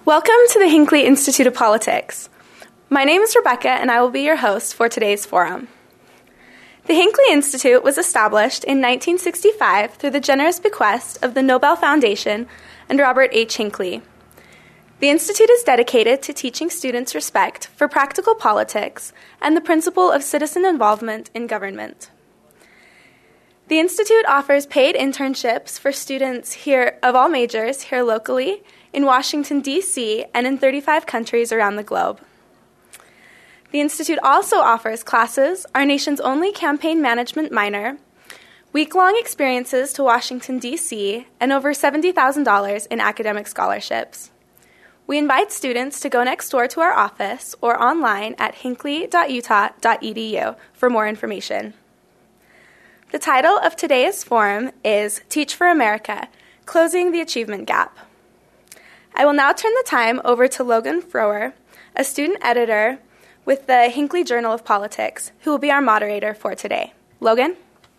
Welcome to the Hinckley Institute of Politics. My name is Rebecca, and I will be your host for today's forum. The Hinckley Institute was established in 1965 through the generous bequest of the Nobel Foundation and Robert H. Hinckley. The Institute is dedicated to teaching students respect for practical politics and the principle of citizen involvement in government. The Institute offers paid internships for students here of all majors here locally, in Washington, D.C., and in 35 countries around the globe. The Institute also offers classes, our nation's only campaign management minor, week-long experiences to Washington, D.C., and over $70,000 in academic scholarships. We invite students to go next door to our office or online at hinckley.utah.edu for more information. The title of today's forum is Teach for America, Closing the Achievement Gap. I will now turn the time over to Logan Frower, a student editor with the Hinckley Journal of Politics, who will be our moderator for today. Logan?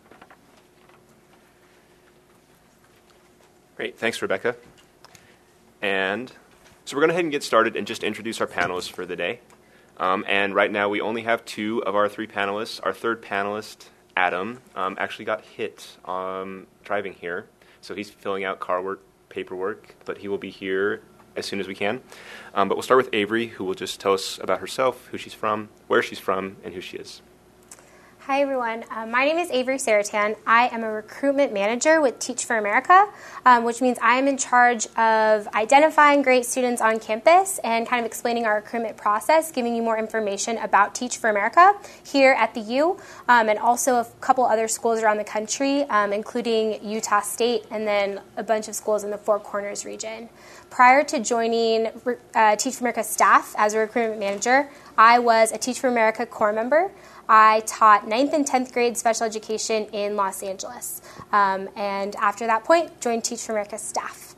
Great, thanks, Rebecca. And so we're going to go ahead and get started and just introduce our panelists for the day. And right now we only have two of our three panelists. Our third panelist, Adam, actually got hit driving here, so he's filling out paperwork, but he will be here as soon as we can. But we'll start with Avery, who will just tell us about herself, who she's from, where she's from, and who she is. Hi, everyone. My name is Avery Saratan. I am a recruitment manager with Teach for America, which means I am in charge of identifying great students on campus and kind of explaining our recruitment process, giving you more information about Teach for America here at the U, and also a couple other schools around the country, including Utah State and then a bunch of schools in the Four Corners region. Prior to joining Teach for America staff as a recruitment manager, I was a Teach for America Corps member. I taught 9th and 10th grade special education in Los Angeles. And after that point, joined Teach for America staff.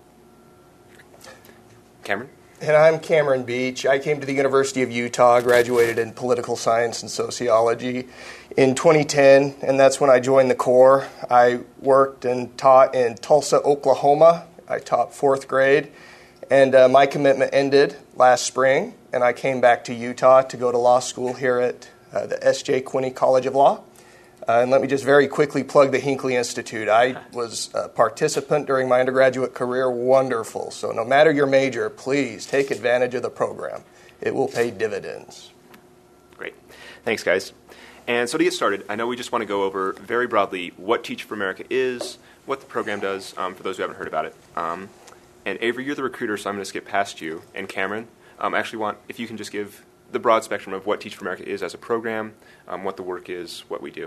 Cameron? And I'm Cameron Beach. I came to the University of Utah, graduated in political science and sociology in 2010, and that's when I joined the Corps. I worked and taught in Tulsa, Oklahoma. I taught 4th grade, and my commitment ended last spring, and I came back to Utah to go to law school here at the S.J. Quinney College of Law. And let me just very quickly plug the Hinckley Institute. I was a participant during my undergraduate career. Wonderful. So no matter your major, please take advantage of the program. It will pay dividends. Great. Thanks, guys. And so to get started, I know we just want to go over very broadly what Teach for America is, what the program does, for those who haven't heard about it. And Avery, you're the recruiter, so I'm going to skip past you. And Cameron, I actually want, if you can just give the broad spectrum of what Teach for America is as a program, what the work is, what we do.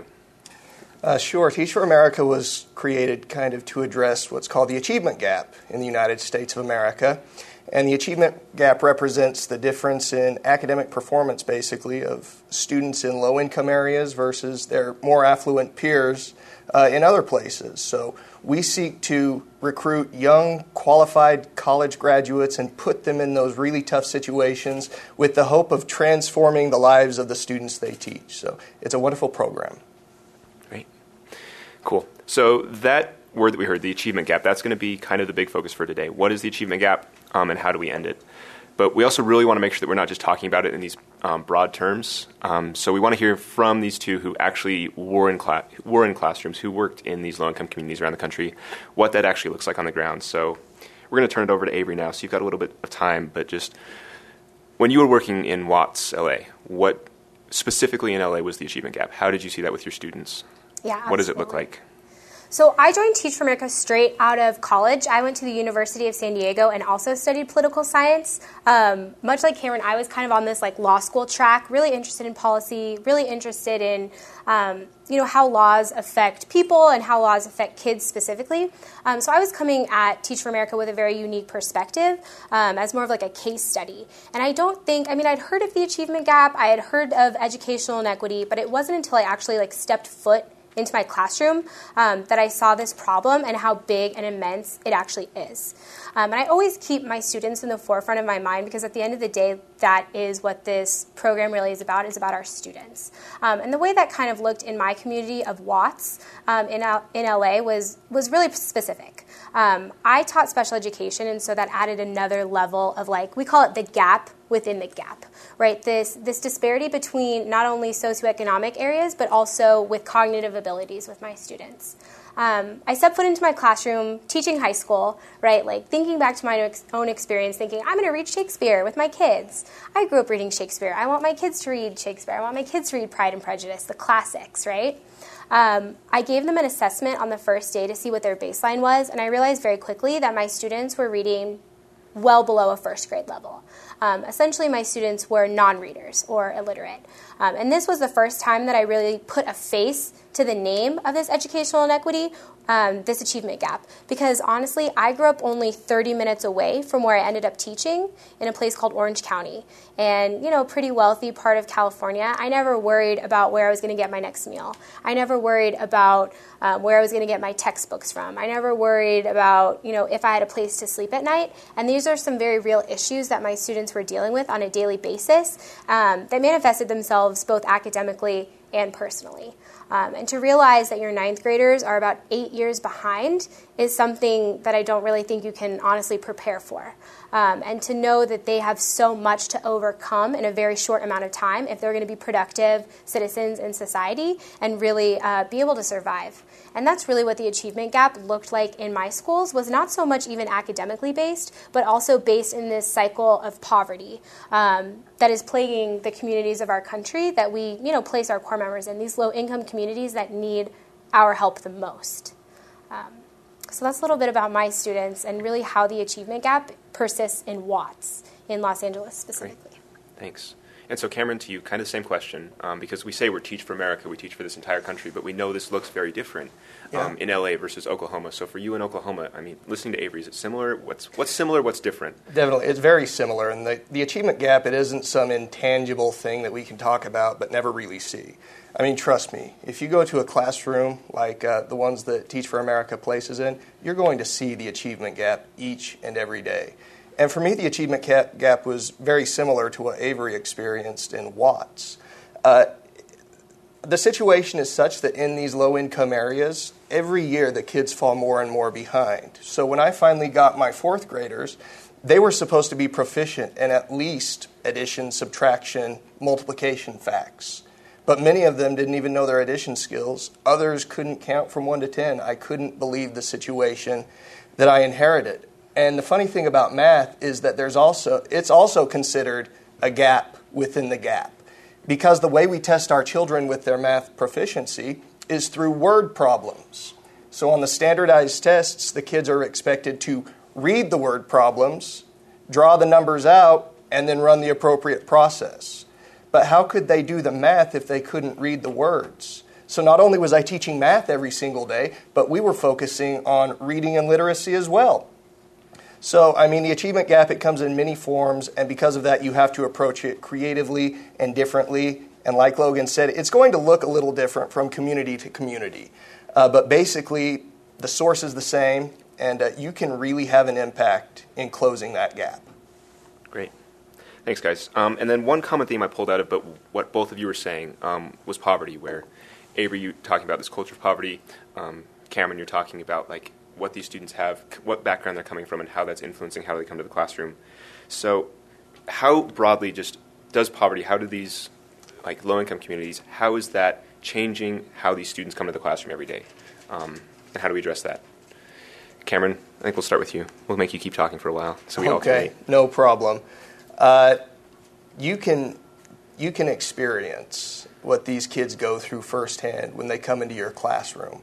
Sure. Teach for America was created kind of to address what's called the achievement gap in the United States of America. And the achievement gap represents the difference in academic performance, basically, of students in low-income areas versus their more affluent peers in other places. So we seek to recruit young, qualified college graduates and put them in those really tough situations with the hope of transforming the lives of the students they teach. So it's a wonderful program. Great. Cool. So that word that we heard, the achievement gap, that's going to be kind of the big focus for today. What is the achievement gap, and how do we end it? But we also really want to make sure that we're not just talking about it in these broad terms. So we want to hear from these two who actually were in classrooms, who worked in these low-income communities around the country, what that actually looks like on the ground. So we're going to turn it over to Avery now. So you've got a little bit of time, but just when you were working in Watts, LA, what specifically in LA was the achievement gap? How did you see that with your students? Yeah, absolutely. What does it look like? So I joined Teach for America straight out of college. I went to the University of San Diego and also studied political science. Much like Cameron, I was kind of on this law school track, really interested in policy, really interested in how laws affect people and how laws affect kids specifically. So I was coming at Teach for America with a very unique perspective as more of a case study. And I'd heard of the achievement gap, I had heard of educational inequity, but it wasn't until I actually stepped foot into my classroom that I saw this problem and how big and immense it actually is. And I always keep my students in the forefront of my mind because at the end of the day, that is what this program really is about our students. And the way that kind of looked in my community of Watts in LA was really specific. I taught special education, and so that added another level of, like, we call it the gap within the gap, right? This disparity between not only socioeconomic areas, but also with cognitive abilities with my students. I stepped foot into my classroom teaching high school, right? Like thinking back to my own experience, thinking, I'm going to read Shakespeare with my kids. I grew up reading Shakespeare. I want my kids to read Shakespeare. I want my kids to read Pride and Prejudice, the classics, right? I gave them an assessment on the first day to see what their baseline was, and I realized very quickly that my students were reading well below a first grade level. Essentially, my students were non-readers or illiterate. And this was the first time that I really put a face to the name of this educational inequity, this achievement gap. Because honestly, I grew up only 30 minutes away from where I ended up teaching in a place called Orange County. And, you know, pretty wealthy part of California. I never worried about where I was going to get my next meal. I never worried about where I was going to get my textbooks from. I never worried about, you know, if I had a place to sleep at night. And these are some very real issues that my students were dealing with on a daily basis that manifested themselves both academically and personally. And to realize that your ninth graders are about 8 years behind is something that I don't really think you can honestly prepare for. And to know that they have so much to overcome in a very short amount of time if they're going to be productive citizens in society and really be able to survive. And that's really what the achievement gap looked like in my schools, was not so much even academically based, but also based in this cycle of poverty that is plaguing the communities of our country that we, you know, place our core members in, these low-income communities that need our help the most. So that's a little bit about my students and really how the achievement gap persists in Watts, in Los Angeles specifically. Great. Thanks. And so, Cameron, to you, kind of the same question, because we say we're Teach for America, we teach for this entire country, but we know this looks very different in LA versus Oklahoma. So for you in Oklahoma, I mean, listening to Avery, is it similar? What's similar, what's different? Definitely. It's very similar. And the achievement gap, it isn't some intangible thing that we can talk about but never really see. I mean, trust me, if you go to a classroom like the ones that Teach for America places in, you're going to see the achievement gap each and every day. And for me, the achievement gap was very similar to what Avery experienced in Watts. The situation is such that in these low-income areas, every year the kids fall more and more behind. So when I finally got my fourth graders, they were supposed to be proficient in at least addition, subtraction, multiplication facts. But many of them didn't even know their addition skills. Others couldn't count from 1 to 10. I couldn't believe the situation that I inherited. And the funny thing about math is that it's also considered a gap within the gap. Because the way we test our children with their math proficiency is through word problems. So on the standardized tests, the kids are expected to read the word problems, draw the numbers out, and then run the appropriate process. But how could they do the math if they couldn't read the words? So not only was I teaching math every single day, but we were focusing on reading and literacy as well. So, I mean, the achievement gap, it comes in many forms, and because of that, you have to approach it creatively and differently. And like Logan said, it's going to look a little different from community to community. But basically, the source is the same, and you can really have an impact in closing that gap. Great. Thanks, guys. And then one common theme I pulled out of but what both of you were saying was poverty, where Avery, you talking about this culture of poverty. Cameron, you're talking about like what these students have, what background they're coming from, and how that's influencing how they come to the classroom. So how broadly just does poverty, how do these like low-income communities, how is that changing how these students come to the classroom every day? And how do we address that? Cameron, I think we'll start with you. We'll make you keep talking for a while so we all can Okay, no problem. You can experience what these kids go through firsthand when they come into your classroom.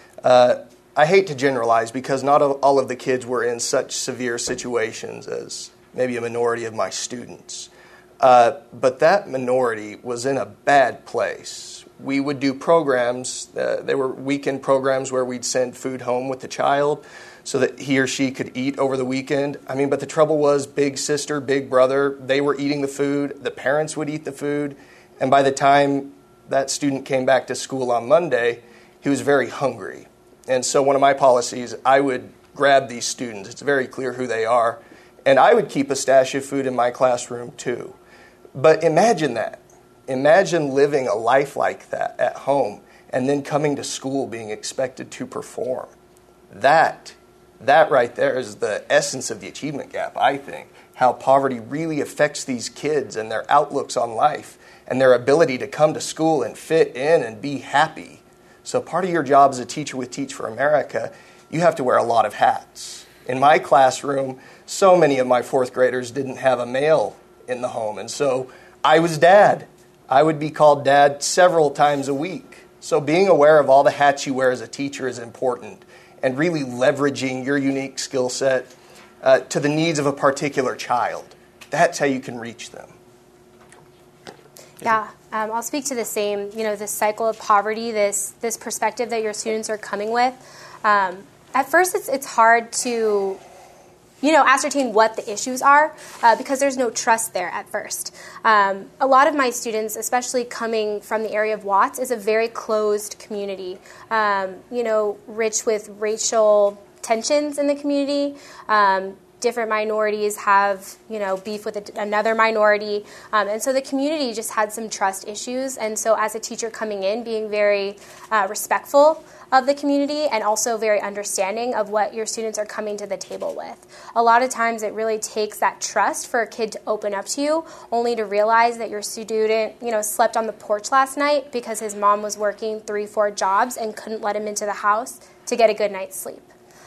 I hate to generalize because not all of the kids were in such severe situations as maybe a minority of my students. But that minority was in a bad place. We would do programs. They were weekend programs where we'd send food home with the child so that he or she could eat over the weekend. I mean, but the trouble was big sister, big brother, they were eating the food. The parents would eat the food. And by the time that student came back to school on Monday, he was very hungry. And so one of my policies, I would grab these students. It's very clear who they are. And I would keep a stash of food in my classroom too. But imagine that. Imagine living a life like that at home and then coming to school being expected to perform. That right there is the essence of the achievement gap, I think. How poverty really affects these kids and their outlooks on life and their ability to come to school and fit in and be happy. So part of your job as a teacher with Teach for America, you have to wear a lot of hats. In my classroom, so many of my fourth graders didn't have a male in the home, and so I was dad. I would be called dad several times a week. So being aware of all the hats you wear as a teacher is important, and really leveraging your unique skill set to the needs of a particular child. That's how you can reach them. Yeah, I'll speak to the same, this cycle of poverty, this perspective that your students are coming with. At first, it's hard to, ascertain what the issues are because there's no trust there at first. A lot of my students, especially coming from the area of Watts, is a very closed community, rich with racial tensions in the community. Different minorities have, beef with another minority. And so the community just had some trust issues. And so as a teacher coming in, being very respectful of the community and also very understanding of what your students are coming to the table with. A lot of times it really takes that trust for a kid to open up to you, only to realize that your student, slept on the porch last night because his mom was working 3-4 jobs and couldn't let him into the house to get a good night's sleep.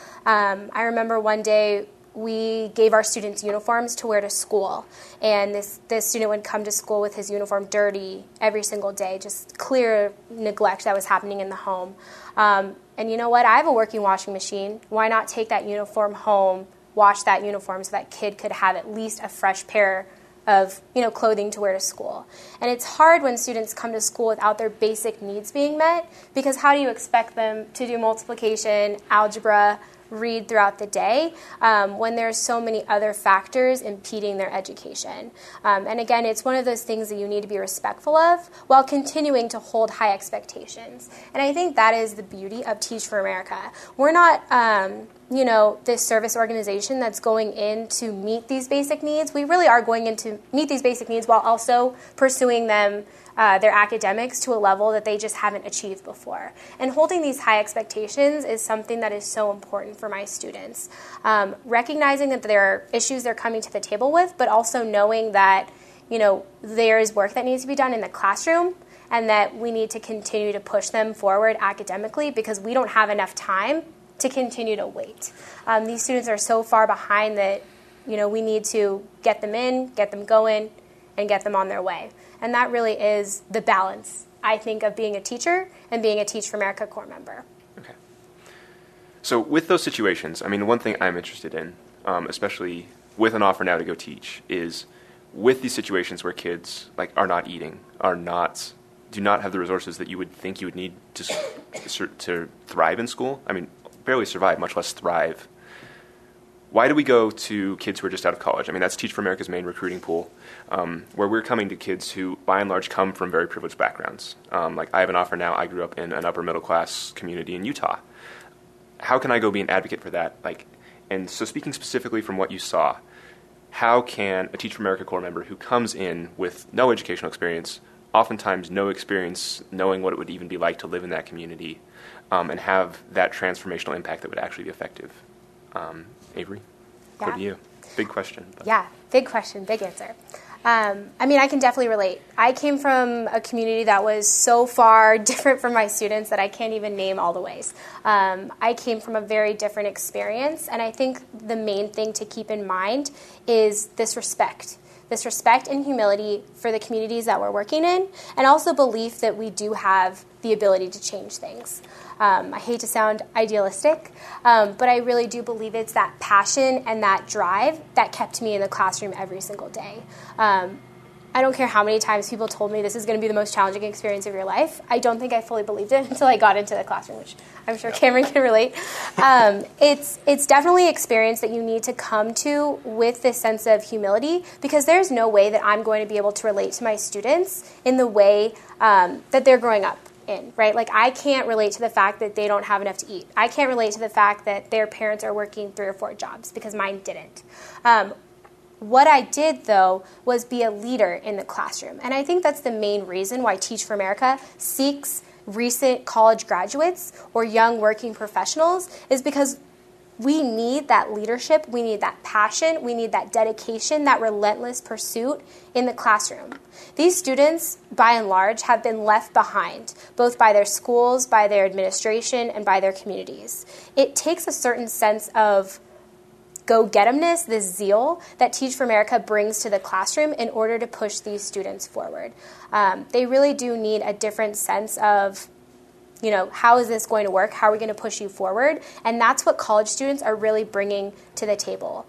I remember one day we gave our students uniforms to wear to school, and this student would come to school with his uniform dirty every single day, just clear neglect that was happening in the home. And you know what? I have a working washing machine. Why not take that uniform home, wash that uniform so that kid could have at least a fresh pair of clothing to wear to school? And it's hard when students come to school without their basic needs being met, because how do you expect them to do multiplication, algebra, read throughout the day when there's so many other factors impeding their education? And again, it's one of those things that you need to be respectful of while continuing to hold high expectations. And I think that is the beauty of Teach for America. We're not this service organization that's going in to meet these basic needs. We really are going in to meet these basic needs while also pursuing them, their academics, to a level that they just haven't achieved before. And holding these high expectations is something that is so important for my students. Recognizing that there are issues they're coming to the table with, but also knowing that, there is work that needs to be done in the classroom and that we need to continue to push them forward academically because we don't have enough time to continue to wait. These students are so far behind that, we need to get them in, get them going, and get them on their way. And that really is the balance, I think, of being a teacher and being a Teach for America Corps member. Okay. So with those situations, the one thing I'm interested in, especially with an offer now to go teach, is with these situations where kids are not eating, do not have the resources that you would think you would need to thrive in school. Barely survive, much less thrive. Why do we go to kids who are just out of college? That's Teach for America's main recruiting pool, where we're coming to kids who, by and large, come from very privileged backgrounds. I have an offer now. I grew up in an upper middle class community in Utah. How can I go be an advocate for that? And so speaking specifically from what you saw, how can a Teach for America Corps member who comes in with no educational experience, oftentimes no experience knowing what it would even be like to live in that community, and have that transformational impact that would actually be effective? Avery, over to you. Big question. But. Yeah, big question, big answer. I can definitely relate. I came from a community that was so far different from my students that I can't even name all the ways. I came from a very different experience, and I think the main thing to keep in mind is this respect and humility for the communities that we're working in, and also belief that we do have the ability to change things. I hate to sound idealistic, but I really do believe it's that passion and that drive that kept me in the classroom every single day. I don't care how many times people told me this is going to be the most challenging experience of your life. I don't think I fully believed it until I got into the classroom, which I'm sure Cameron can relate. It's definitely an experience that you need to come to with this sense of humility, because there's no way that I'm going to be able to relate to my students in the way that they're growing up. in, right? Like, I can't relate to the fact that they don't have enough to eat. I can't relate to the fact that their parents are working 3 or 4 jobs because mine didn't. What I did, though, was be a leader in the classroom. And I think that's the main reason why Teach for America seeks recent college graduates or young working professionals, is because we need that leadership, we need that passion, we need that dedication, that relentless pursuit in the classroom. These students, by and large, have been left behind, both by their schools, by their administration, and by their communities. It takes a certain sense of go-get-emness, this zeal that Teach for America brings to the classroom in order to push these students forward. They really do need a different sense of, how is this going to work? How are we going to push you forward? And that's what college students are really bringing to the table.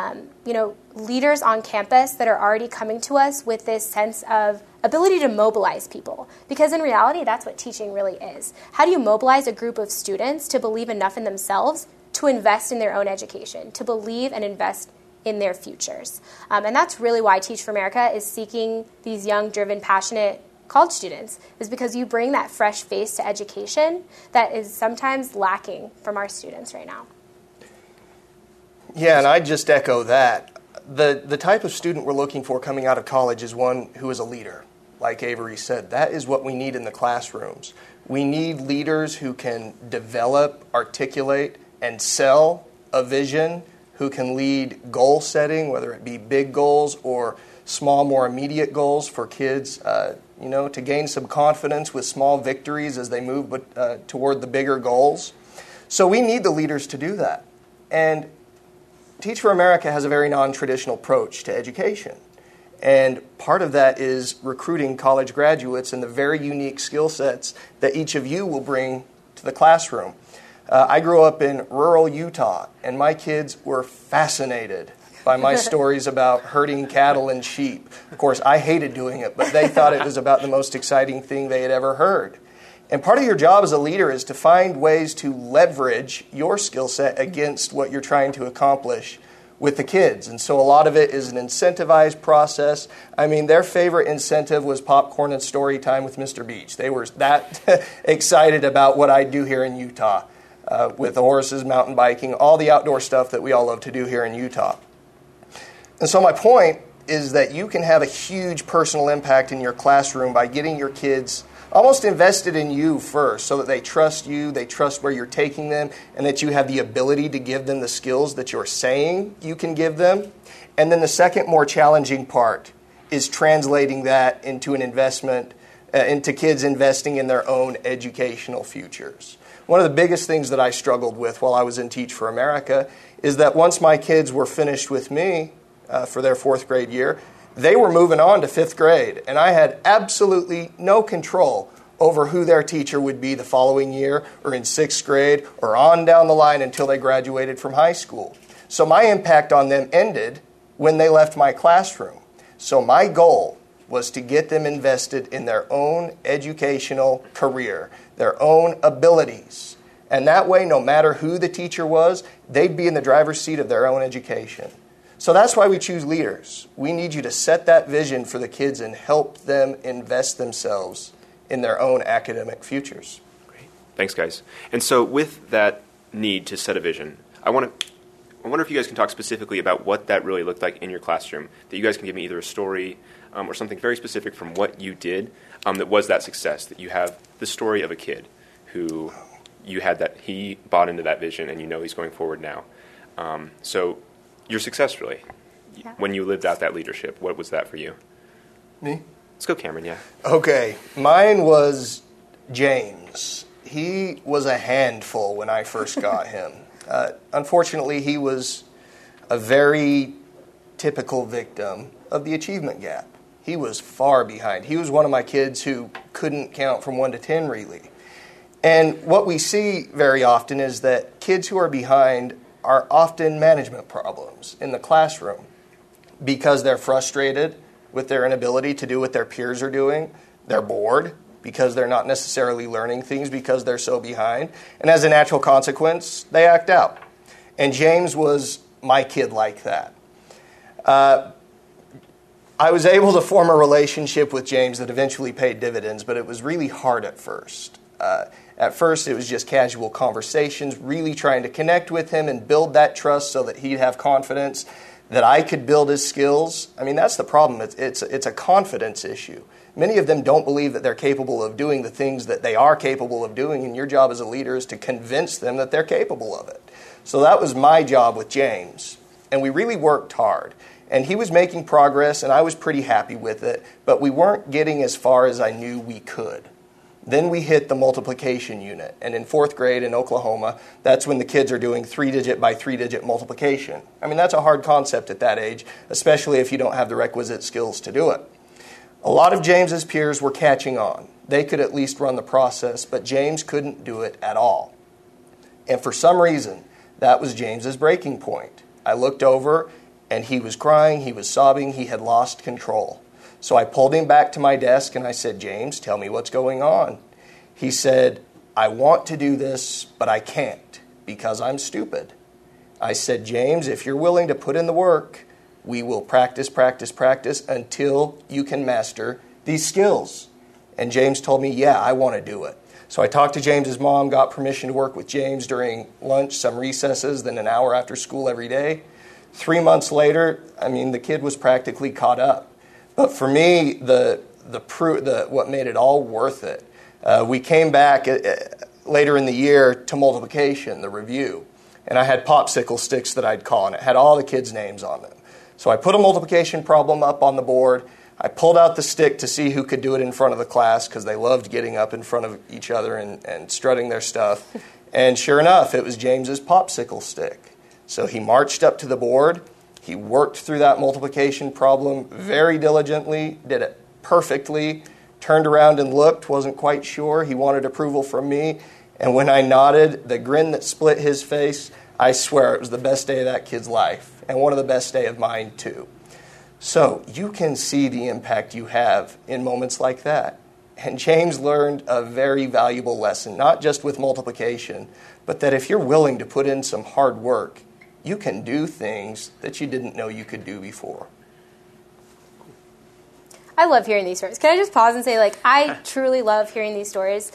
Leaders on campus that are already coming to us with this sense of ability to mobilize people. Because in reality, that's what teaching really is. How do you mobilize a group of students to believe enough in themselves to invest in their own education, to believe and invest in their futures? And that's really why Teach for America is seeking these young, driven, passionate college students, is because you bring that fresh face to education that is sometimes lacking from our students right now. Yeah, and I just echo that. The type of student we're looking for coming out of college is one who is a leader. Like Avery said, that is what we need in the classrooms. We need leaders who can develop, articulate, and sell a vision, who can lead goal setting, whether it be big goals or small, more immediate goals for kids, to gain some confidence with small victories as they move toward the bigger goals. So we need the leaders to do that. And Teach for America has a very non-traditional approach to education. And part of that is recruiting college graduates and the very unique skill sets that each of you will bring to the classroom. I grew up in rural Utah, and my kids were fascinated by my stories about herding cattle and sheep. Of course, I hated doing it, but they thought it was about the most exciting thing they had ever heard. And part of your job as a leader is to find ways to leverage your skill set against what you're trying to accomplish with the kids. And so a lot of it is an incentivized process. I mean, their favorite incentive was popcorn and story time with Mr. Beach. They were that excited about what I do here in Utah. With the horses, mountain biking, all the outdoor stuff that we all love to do here in Utah. And so my point is that you can have a huge personal impact in your classroom by getting your kids almost invested in you first, so that they trust you, they trust where you're taking them, and that you have the ability to give them the skills that you're saying you can give them. And then the second, more challenging part is translating that into an investment, into kids investing in their own educational futures. One of the biggest things that I struggled with while I was in Teach for America is that once my kids were finished with me for their 4th grade year, they were moving on to 5th grade, and I had absolutely no control over who their teacher would be the following year or in 6th grade or on down the line until they graduated from high school. So my impact on them ended when they left my classroom. So my goal was to get them invested in their own educational career, their own abilities. And that way, no matter who the teacher was, they'd be in the driver's seat of their own education. So that's why we choose leaders. We need you to set that vision for the kids and help them invest themselves in their own academic futures. Great. Thanks, guys. And so with that need to set a vision, I wonder if you guys can talk specifically about what that really looked like in your classroom, that you guys can give me either a story or something very specific from what you did that was that success, that you have the story of a kid who you had that he bought into that vision and he's going forward now. So your success, really, when you lived out that leadership, what was that for you? Me? Let's go, Cameron, yeah. Okay, mine was James. He was a handful when I first got him. Unfortunately, he was a very typical victim of the achievement gap. He was far behind. He was one of my kids who couldn't count from 1 to 10, really. And what we see very often is that kids who are behind are often management problems in the classroom because they're frustrated with their inability to do what their peers are doing. They're bored because they're not necessarily learning things because they're so behind. And as a natural consequence, they act out. And James was my kid like that. I was able to form a relationship with James that eventually paid dividends, but it was really hard at first. At first, it was just casual conversations, really trying to connect with him and build that trust so that he'd have confidence that I could build his skills. I mean, that's the problem. It's a confidence issue. Many of them don't believe that they're capable of doing the things that they are capable of doing, and your job as a leader is to convince them that they're capable of it. So that was my job with James, and we really worked hard. And he was making progress, and I was pretty happy with it, but we weren't getting as far as I knew we could. Then we hit the multiplication unit, and in 4th grade in Oklahoma, that's when the kids are doing 3-digit by 3-digit multiplication. I mean, that's a hard concept at that age, especially if you don't have the requisite skills to do it. A lot of James's peers were catching on. They could at least run the process, but James couldn't do it at all. And for some reason, that was James's breaking point. I looked over, and he was crying, he was sobbing, he had lost control. So I pulled him back to my desk and I said, James, tell me what's going on. He said, I want to do this, but I can't because I'm stupid. I said, James, if you're willing to put in the work, we will practice until you can master these skills. And James told me, yeah, I want to do it. So I talked to James's mom, got permission to work with James during lunch, some recesses, then an hour after school every day. 3 months later, I mean, the kid was practically caught up. But for me, what made it all worth it, we came back later in the year to multiplication, the review, and I had popsicle sticks that I'd call, and it had all the kids' names on them. So I put a multiplication problem up on the board. I pulled out the stick to see who could do it in front of the class because they loved getting up in front of each other and strutting their stuff. And sure enough, it was James's popsicle stick. So he marched up to the board. He worked through that multiplication problem very diligently, did it perfectly, turned around and looked, wasn't quite sure. He wanted approval from me. And when I nodded, the grin that split his face, I swear it was the best day of that kid's life and one of the best day of mine too. So you can see the impact you have in moments like that. And James learned a very valuable lesson, not just with multiplication, but that if you're willing to put in some hard work, you can do things that you didn't know you could do before. I love hearing these stories. Can I just pause and say, I truly love hearing these stories.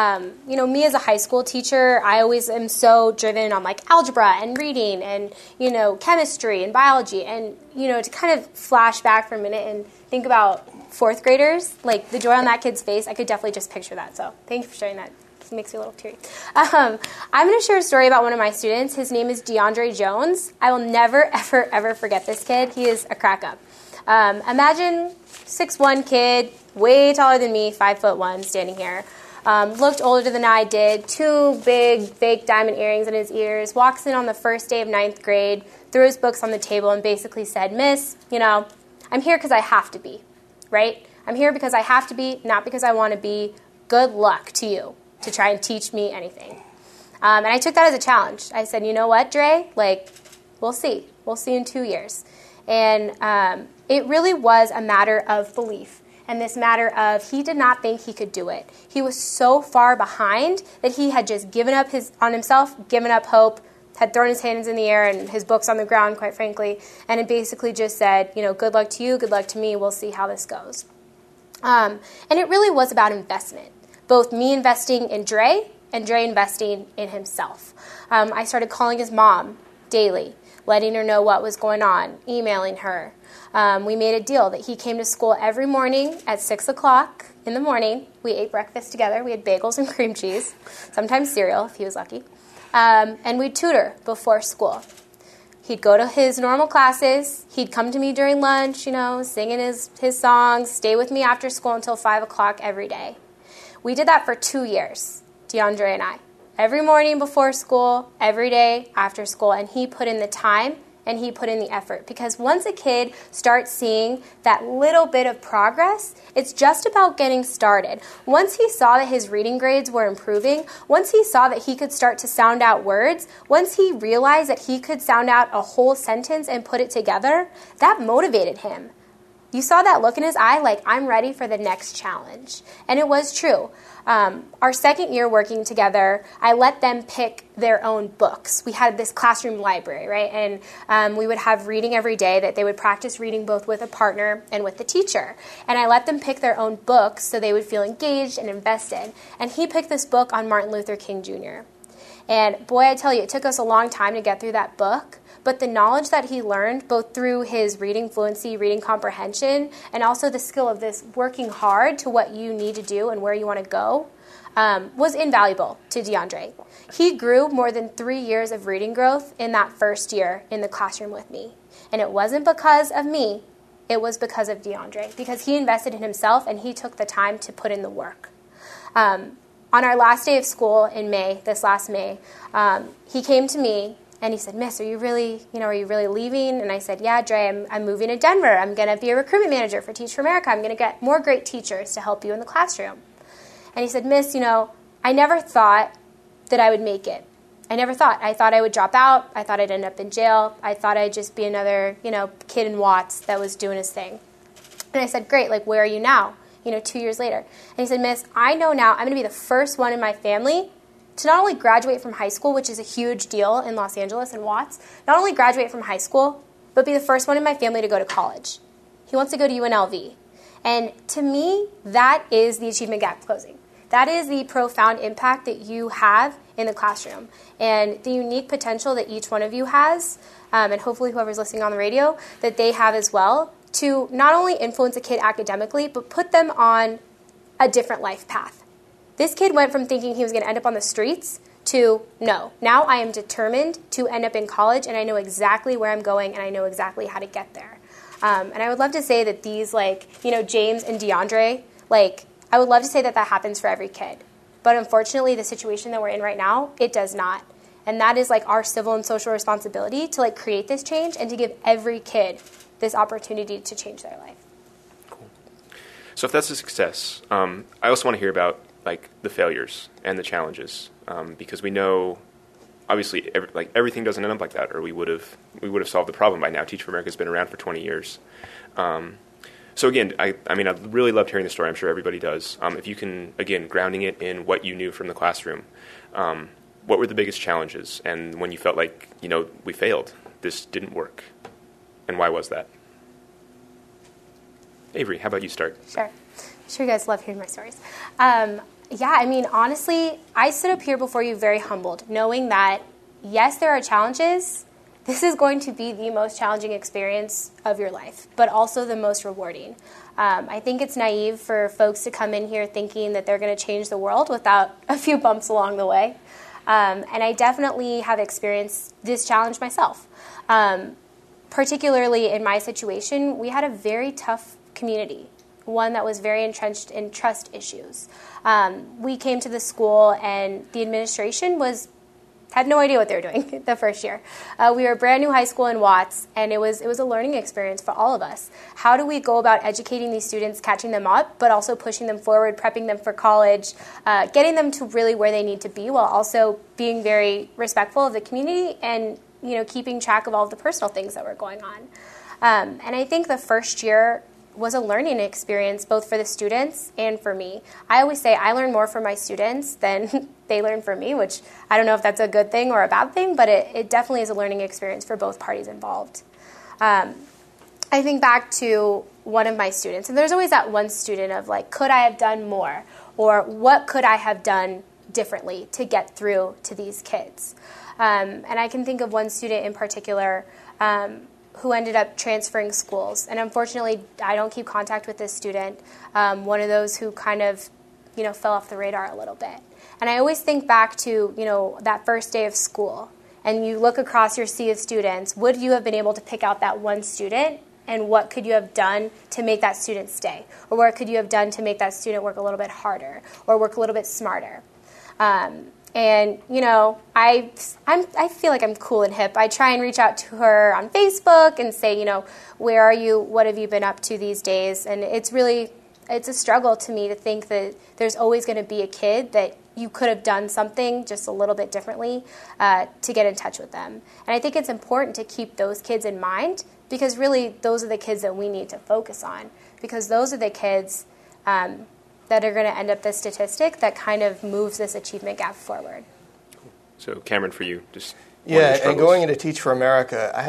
Me as a high school teacher, I always am so driven on, algebra and reading and, chemistry and biology. And, to kind of flash back for a minute and think about 4th graders, the joy on that kid's face, I could definitely just picture that. So thank you for sharing that. It makes me a little teary. I'm going to share a story about one of my students. His name is DeAndre Jones. I will never, ever, ever forget this kid. He is a crack up. Imagine 6'1" kid, way taller than me, 5'1", standing here. Looked older than I did. 2 big fake diamond earrings in his ears. Walks in on the first day of 9th grade, threw his books on the table and basically said, Miss, I'm here because I have to be, right? I'm here because I have to be, not because I want to be. Good luck to you to try and teach me anything. And I took that as a challenge. I said, you know what, Dre? We'll see. We'll see in 2 years. And it really was a matter of belief. And this matter of he did not think he could do it. He was so far behind that he had just given up on himself, given up hope, had thrown his hands in the air and his books on the ground, quite frankly, and it basically just said, good luck to you, good luck to me, we'll see how this goes. And it really was about investment. Both me investing in Dre and Dre investing in himself. I started calling his mom daily, letting her know what was going on, emailing her. We made a deal that he came to school every morning at 6 o'clock in the morning. We ate breakfast together. We had bagels and cream cheese, sometimes cereal if he was lucky. And we'd tutor before school. He'd go to his normal classes. He'd come to me during lunch, singing his songs, stay with me after school until 5 o'clock every day. We did that for 2 years, DeAndre and I. Every morning before school, every day after school, and he put in the time and he put in the effort. Because once a kid starts seeing that little bit of progress, it's just about getting started. Once he saw that his reading grades were improving, once he saw that he could start to sound out words, once he realized that he could sound out a whole sentence and put it together, that motivated him. You saw that look in his eye, like, I'm ready for the next challenge. And it was true. Our second year working together, I let them pick their own books. We had this classroom library, right? And we would have reading every day that they would practice reading both with a partner and with the teacher. And I let them pick their own books so they would feel engaged and invested. And he picked this book on Martin Luther King Jr. And boy, I tell you, it took us a long time to get through that book. But the knowledge that he learned, both through his reading fluency, reading comprehension, and also the skill of this working hard to what you need to do and where you want to go, was invaluable to DeAndre. He grew more than 3 years of reading growth in that first year in the classroom with me. And it wasn't because of me, it was because of DeAndre, because he invested in himself and he took the time to put in the work. On our last day of school in May, this last May, he came to me and he said, Miss, are you really leaving? And I said, yeah, Dre, I'm moving to Denver. I'm going to be a recruitment manager for Teach for America. I'm going to get more great teachers to help you in the classroom. And he said, Miss, I never thought that I would make it. I thought I would drop out. I thought I'd end up in jail. I thought I'd just be another, kid in Watts that was doing his thing. And I said, great, where are you now? 2 years later. And he said, Miss, I know now I'm going to be the first one in my family to not only graduate from high school, which is a huge deal in Los Angeles and Watts, not only graduate from high school, but be the first one in my family to go to college. He wants to go to UNLV. And to me, that is the achievement gap closing. That is the profound impact that you have in the classroom and the unique potential that each one of you has, and hopefully whoever's listening on the radio, that they have as well, to not only influence a kid academically, but put them on a different life path. This kid went from thinking he was going to end up on the streets to, no, now I am determined to end up in college, and I know exactly where I'm going, and I know exactly how to get there. And I would love to say that these, James and DeAndre, I would love to say that happens for every kid. But unfortunately, the situation that we're in right now, it does not. And that is, our civil and social responsibility to, create this change and to give every kid this opportunity to change their life. Cool. So if that's a success, I also want to hear about the failures and the challenges, because we know, obviously, everything doesn't end up like that, or we would have solved the problem by now. Teach for America has been around for 20 years. So again, I really loved hearing the story. I'm sure everybody does. If you can, again, grounding it in what you knew from the classroom, what were the biggest challenges, and when you felt like we failed, this didn't work, and why was that? Avery, how about you start? Sure. I'm sure you guys love hearing my stories. Honestly, I sit up here before you very humbled, knowing that, yes, there are challenges. This is going to be the most challenging experience of your life, but also the most rewarding. I think it's naive for folks to come in here thinking that they're going to change the world without a few bumps along the way. And I definitely have experienced this challenge myself. Particularly in my situation, we had a very tough community, one that was very entrenched in trust issues. We came to the school and the administration had no idea what they were doing the first year. We were a brand new high school in Watts, and it was a learning experience for all of us. How do we go about educating these students, catching them up, but also pushing them forward, prepping them for college, getting them to really where they need to be, while also being very respectful of the community and keeping track of all of the personal things that were going on. And I think the first year was a learning experience both for the students and for me. I always say I learn more from my students than they learn from me, which I don't know if that's a good thing or a bad thing, but it definitely is a learning experience for both parties involved. I think back to one of my students, and there's always that one student of could I have done more? Or what could I have done differently to get through to these kids? And I can think of one student in particular who ended up transferring schools. And unfortunately, I don't keep contact with this student, one of those who kind of, fell off the radar a little bit. And I always think back to, that first day of school, and you look across your sea of students, would you have been able to pick out that one student, and what could you have done to make that student stay? Or what could you have done to make that student work a little bit harder, or work a little bit smarter? And, I feel like I'm cool and hip. I try and reach out to her on Facebook and say, where are you? What have you been up to these days? And it's a struggle to me to think that there's always going to be a kid that you could have done something just a little bit differently to get in touch with them. And I think it's important to keep those kids in mind because really those are the kids that we need to focus on, because those are the kids that are going to end up the statistic that kind of moves this achievement gap forward. So Cameron, for you, just and going into Teach for America, I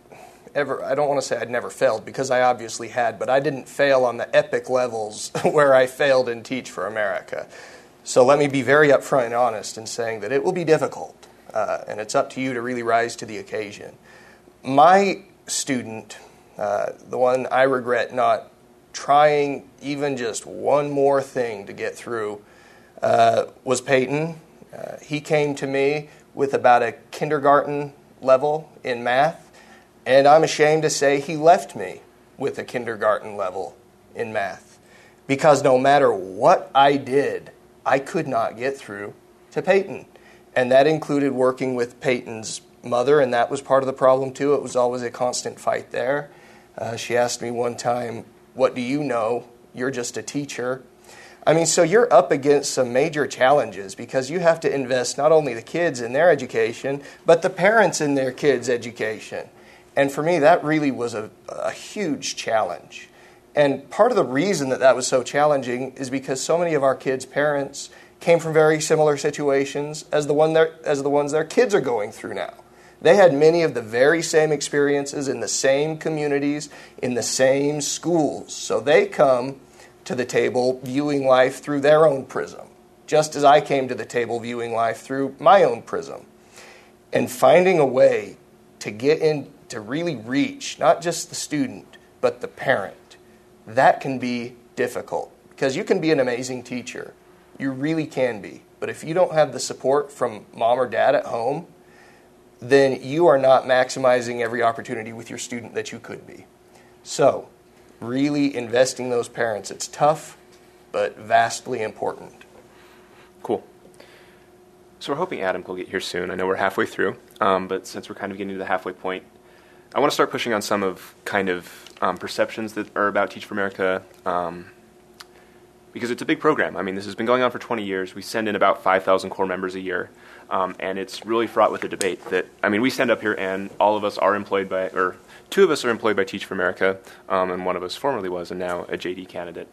don't want to say I'd never failed, because I obviously had, but I didn't fail on the epic levels where I failed in Teach for America. So let me be very upfront and honest in saying that it will be difficult, and it's up to you to really rise to the occasion. My student, the one I regret not trying even just one more thing to get through, was Peyton. He came to me with about a kindergarten level in math, and I'm ashamed to say he left me with a kindergarten level in math, because no matter what I did, I could not get through to Peyton. And that included working with Peyton's mother, and that was part of the problem too. It was always a constant fight there. She asked me one time, "What do you know? You're just a teacher." I mean, so you're up against some major challenges, because you have to invest not only the kids in their education, but the parents in their kids' education. And for me, that really was a huge challenge. And part of the reason that was so challenging is because so many of our kids' parents came from very similar situations as the ones their kids are going through now. They had many of the very same experiences in the same communities, in the same schools. So they come to the table viewing life through their own prism, just as I came to the table viewing life through my own prism. And finding a way to get in, to really reach not just the student, but the parent, that can be difficult, because you can be an amazing teacher. You really can be. But if you don't have the support from mom or dad at home, then you are not maximizing every opportunity with your student that you could be. So, really investing those parents, it's tough, but vastly important. Cool. So we're hoping Adam will get here soon. I know we're halfway through, but since we're kind of getting to the halfway point, I want to start pushing on some of perceptions that are about Teach for America, because it's a big program. I mean, this has been going on for 20 years. We send in about 5,000 core members a year, and it's really fraught with a debate that, I mean, we stand up here and all of us are employed by, or two of us are employed by Teach for America, and one of us formerly was and now a JD candidate.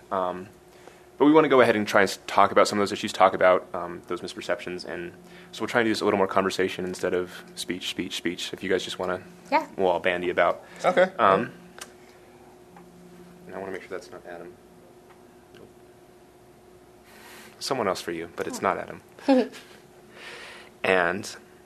But we want to go ahead and try and talk about some of those issues, talk about those misperceptions, and so we'll try and do this a little more conversation instead of speech. If you guys just want to, we'll all bandy about. Okay. And I want to make sure that's not Adam. Nope. Someone else for you, but it's not Adam. And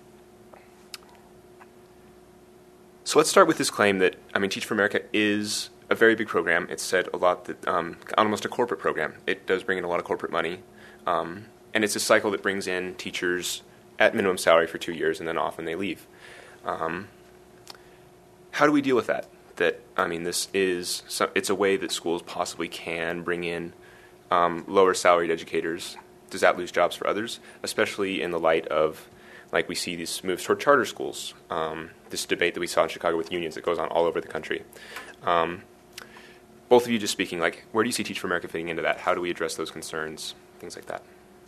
so let's start with this claim that, I mean, Teach for America is a very big program. It's said a lot that almost a corporate program. It does bring in a lot of corporate money, and it's a cycle that brings in teachers at minimum salary for 2 years, and then often they leave. How do we deal with that? That, I mean, it's a way that schools possibly can bring in lower salaried educators. Does that lose jobs for others, especially in the light of, like, we see these moves toward charter schools, this debate that we saw in Chicago with unions that goes on all over the country. Both of you just speaking, like, where do you see Teach for America fitting into that? How do we address those concerns, things like that?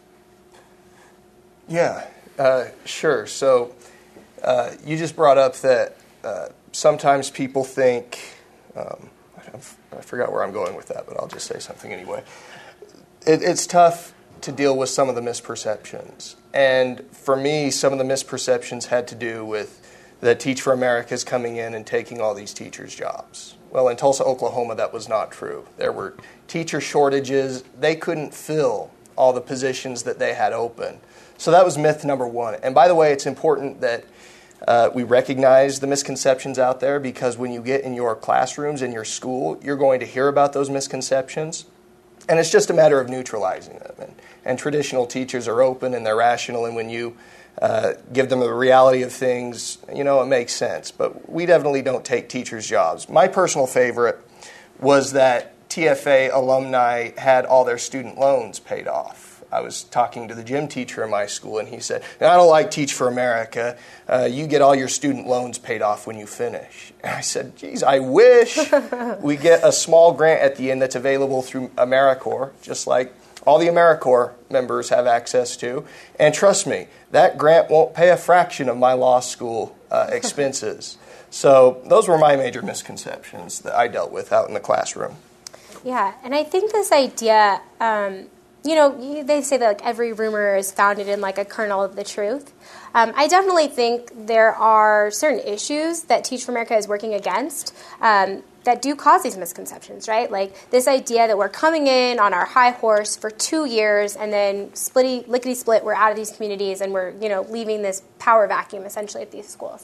Yeah, sure. So you just brought up that sometimes people think, I forgot where I'm going with that, but I'll just say something anyway. It's tough to deal with some of the misperceptions. And for me, some of the misperceptions had to do with that Teach for America is coming in and taking all these teachers' jobs. Well, in Tulsa, Oklahoma, that was not true. There were teacher shortages. They couldn't fill all the positions that they had open. So that was myth number one. And by the way, it's important that we recognize the misconceptions out there, because when you get in your classrooms, in your school, you're going to hear about those misconceptions. And it's just a matter of neutralizing them. And traditional teachers are open and they're rational, and when you give them the reality of things, you know, it makes sense. But we definitely don't take teachers' jobs. My personal favorite was that TFA alumni had all their student loans paid off. I was talking to the gym teacher in my school, and he said, "I don't like Teach for America. You get all your student loans paid off when you finish." And I said, "Geez, I wish we get a small grant at the end that's available through AmeriCorps, just like all the AmeriCorps members have access to. And trust me, that grant won't pay a fraction of my law school expenses." So those were my major misconceptions that I dealt with out in the classroom. Yeah, and I think this idea, they say that like every rumor is founded in like a kernel of the truth. I definitely think there are certain issues that Teach for America is working against that do cause these misconceptions, right? Like this idea that we're coming in on our high horse for 2 years and then lickety-split, we're out of these communities and we're, leaving this power vacuum essentially at these schools.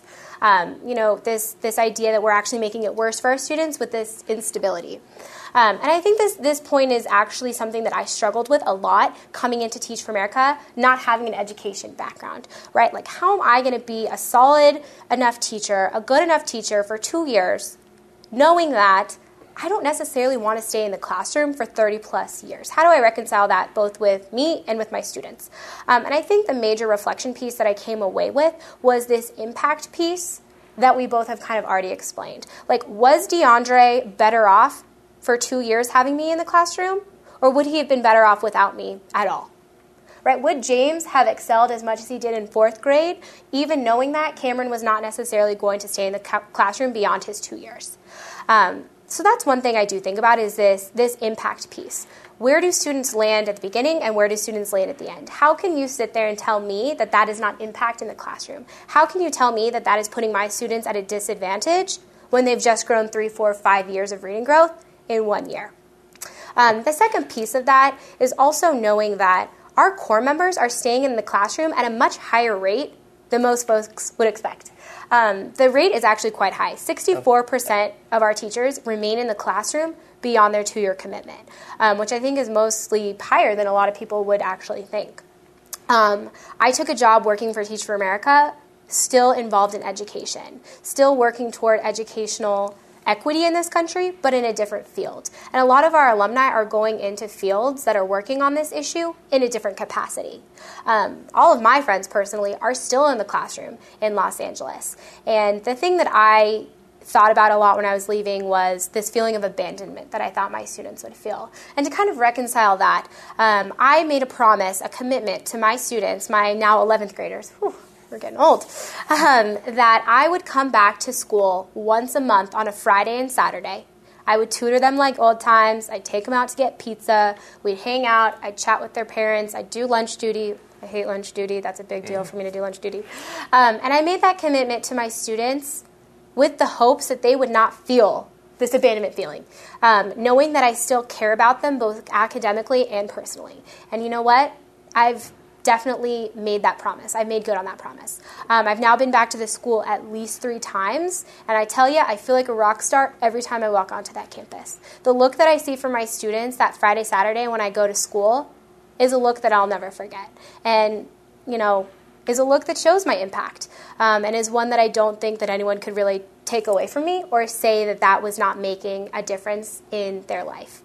This idea that we're actually making it worse for our students with this instability. And I think this point is actually something that I struggled with a lot coming into Teach for America, not having an education background, right? Like, how am I going to be a solid enough teacher, a good enough teacher for 2 years, knowing that I don't necessarily want to stay in the classroom for 30 plus years? How do I reconcile that both with me and with my students? And I think the major reflection piece that I came away with was this impact piece that we both have kind of already explained. Like, was DeAndre better off for 2 years having me in the classroom, or would he have been better off without me at all? Right? Would James have excelled as much as he did in 4th grade, even knowing that Cameron was not necessarily going to stay in the classroom beyond his 2 years? So that's one thing I do think about is this impact piece. Where do students land at the beginning and where do students land at the end? How can you sit there and tell me that that is not impact in the classroom? How can you tell me that that is putting my students at a disadvantage when they've just grown 3, 4, 5 years of reading growth in 1 year? The second piece of that is also knowing that our core members are staying in the classroom at a much higher rate than most folks would expect. The rate is actually quite high. 64% of our teachers remain in the classroom beyond their 2-year commitment, which I think is mostly higher than a lot of people would actually think. I took a job working for Teach for America, still involved in education, still working toward educational equity in this country, but in a different field. And a lot of our alumni are going into fields that are working on this issue in a different capacity. All of my friends personally are still in the classroom in Los Angeles. And the thing that I thought about a lot when I was leaving was this feeling of abandonment that I thought my students would feel. And to kind of reconcile that, I made a promise, a commitment to my students, my now 11th graders, we're getting old, that I would come back to school once a month on a Friday and Saturday. I would tutor them like old times. I'd take them out to get pizza. We'd hang out. I'd chat with their parents. I'd do lunch duty. I hate lunch duty. That's a big deal for me to do lunch duty. And I made that commitment to my students with the hopes that they would not feel this abandonment feeling, knowing that I still care about them both academically and personally. And you know what? I've definitely made that promise. I've made good on that promise. I've now been back to the school at least 3 times, and I tell you, I feel like a rock star every time I walk onto that campus. The look that I see from my students that Friday, Saturday when I go to school is a look that I'll never forget. And, is a look that shows my impact, and is one that I don't think that anyone could really take away from me or say that that was not making a difference in their life.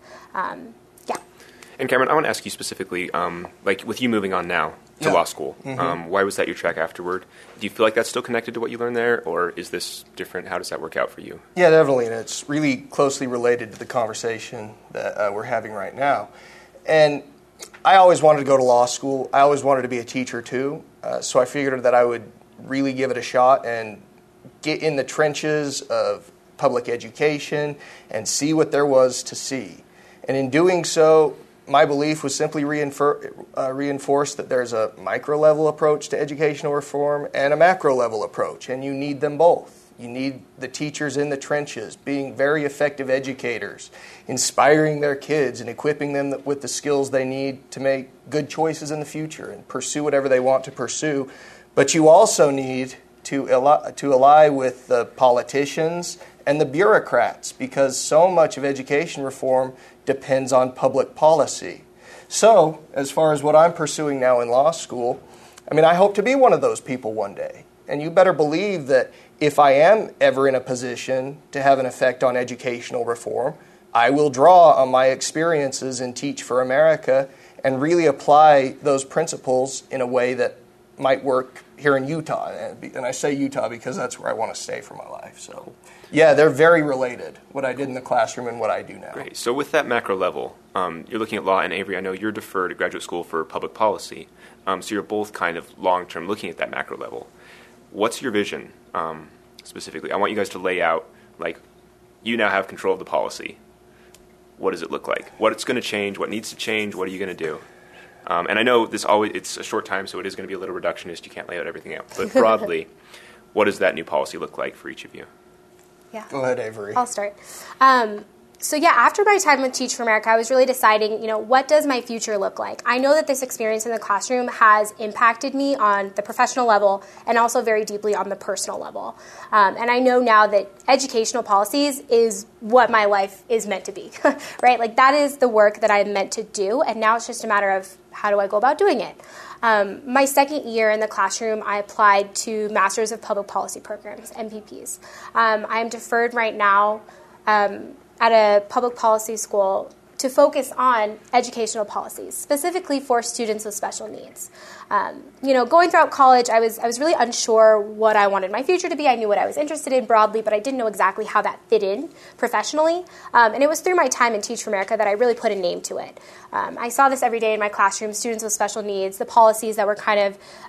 And Cameron, I want to ask you specifically, like with you moving on now to law school, why was that your track afterward? Do you feel like that's still connected to what you learned there, or is this different? How does that work out for you? Yeah, definitely, and it's really closely related to the conversation that we're having right now. And I always wanted to go to law school. I always wanted to be a teacher too, so I figured that I would really give it a shot and get in the trenches of public education and see what there was to see. And in doing so, my belief was simply reinforced that there's a micro-level approach to educational reform and a macro-level approach, and you need them both. You need the teachers in the trenches being very effective educators, inspiring their kids and equipping them with the skills they need to make good choices in the future and pursue whatever they want to pursue. But you also need to ally with the politicians and the bureaucrats, because so much of education reform depends on public policy. So, as far as what I'm pursuing now in law school, I hope to be one of those people one day. And you better believe that if I am ever in a position to have an effect on educational reform, I will draw on my experiences in Teach for America and really apply those principles in a way that might work here in Utah. And I say Utah because that's where I want to stay for my life. So, yeah, they're very related, what I did in the classroom and what I do now. Great. So with that macro level, you're looking at law, and Avery, I know you're deferred at graduate school for public policy. So you're both kind of long-term looking at that macro level. What's your vision? specifically. I want you guys to lay out, like, you now have control of the policy. What does it look like? What's going to change? What needs to change? What are you going to do? And I know it's a short time, so it is going to be a little reductionist. You can't lay out everything out. But broadly, what does that new policy look like for each of you? Yeah. Go ahead, Avery. I'll start. After my time with Teach for America, I was really deciding, what does my future look like? I know that this experience in the classroom has impacted me on the professional level and also very deeply on the personal level. And I know now that educational policies is what my life is meant to be, right? Like, that is the work that I'm meant to do, and now it's just a matter of how do I go about doing it? My second year in the classroom, I applied to Masters of Public Policy programs, MPPs. I am deferred right now at a public policy school to focus on educational policies, specifically for students with special needs. Going throughout college, I was really unsure what I wanted my future to be. I knew what I was interested in broadly, but I didn't know exactly how that fit in professionally. And it was through my time in Teach for America that I really put a name to it. I saw this every day in my classroom, students with special needs, the policies that were kind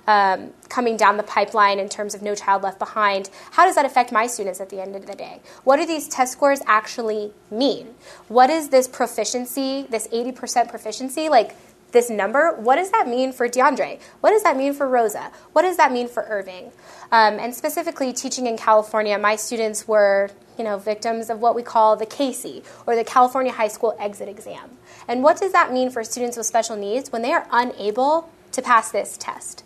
of coming down the pipeline in terms of No Child Left Behind. How does that affect my students at the end of the day? What do these test scores actually mean? What is this proficiency, this 80% proficiency, like this number? What does that mean for DeAndre? What does that mean for Rosa? What does that mean for Irving? And specifically teaching in California, my students were victims of what we call the CASE, or the California High School Exit Exam. And what does that mean for students with special needs when they are unable to pass this test?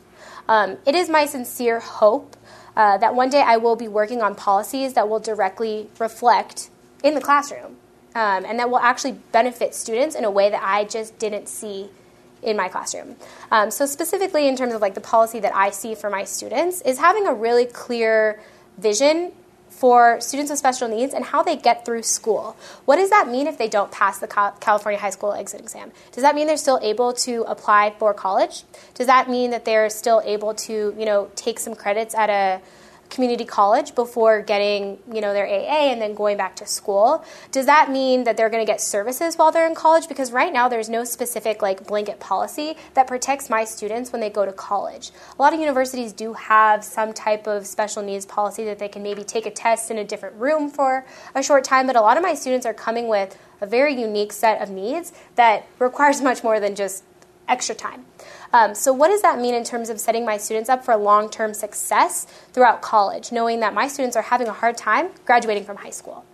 It is my sincere hope that one day I will be working on policies that will directly reflect in the classroom and that will actually benefit students in a way that I just didn't see in my classroom. So specifically in terms of like the policy that I see for my students is having a really clear vision for students with special needs and how they get through school. What does that mean if they don't pass the California High School Exit Exam? Does that mean they're still able to apply for college? Does that mean that they're still able to, take some credits at a community college before getting, their AA and then going back to school? Does that mean that they're going to get services while they're in college? Because right now there's no specific blanket policy that protects my students when they go to college. A lot of universities do have some type of special needs policy that they can maybe take a test in a different room for a short time, but a lot of my students are coming with a very unique set of needs that requires much more than just extra time. So what does that mean in terms of setting my students up for long-term success throughout college, knowing that my students are having a hard time graduating from high school?